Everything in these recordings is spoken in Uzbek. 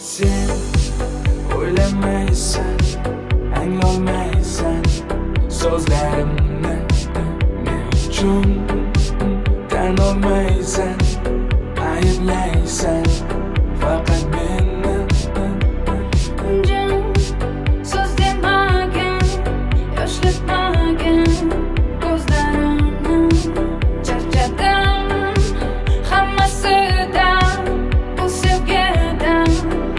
Sen o'ylamaysan, anglolmaysan so'zlarimni men uchun tan olmaysan, ayblaysan faqat meni. So'z demagan, yoshlatmagan ko'zlarimni charchadim hammasidan, bu sevgidan.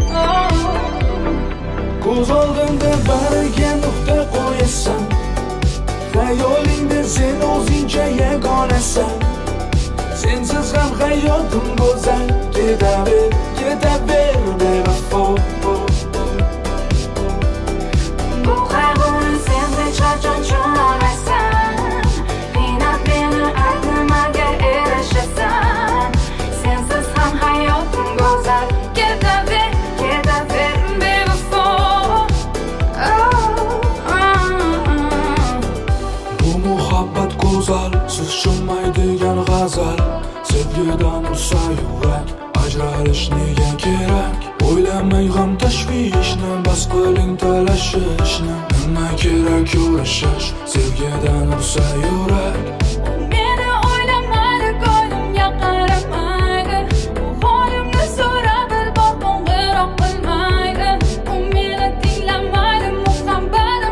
Ko'z oldimda bariga nuqta qo'yasan, xayolingda sen o'zingcha yagonasan. Sensiz ham hayotim go'zal, ketaver, ketaver bevafo. Bu qayg'uni sen hech qachon tushunolmaysan, qiynab meni arzimaga erishasan. Sensiz ham hayotim go'zal, ketaver, ketaver bevafo. Bu muhabbat go'zal, siz tushunmaydigan g'azal. Sevgidan ursa yurak, ajralish nega kerak? O'ylamay ham tashvishni, bas qiling talashishni. Nima kerak yo'lishish, sevgidan ursa yurak. Meni o'ylamaydi, ko'nglimga qaramaydi. Bu holimni so'rab bor qo'ng'iroq qilmaydi. U meni tinglamaydi, muhabbatim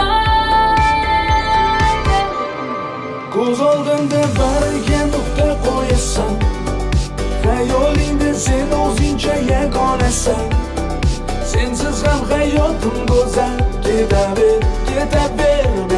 bilmaydi. Ko'z oldimda bariga nuqta qo'yasan, xayolingda sen o'zingcha yagonasan. Sensiz ham hayotim go'zal, ketaver, ketaver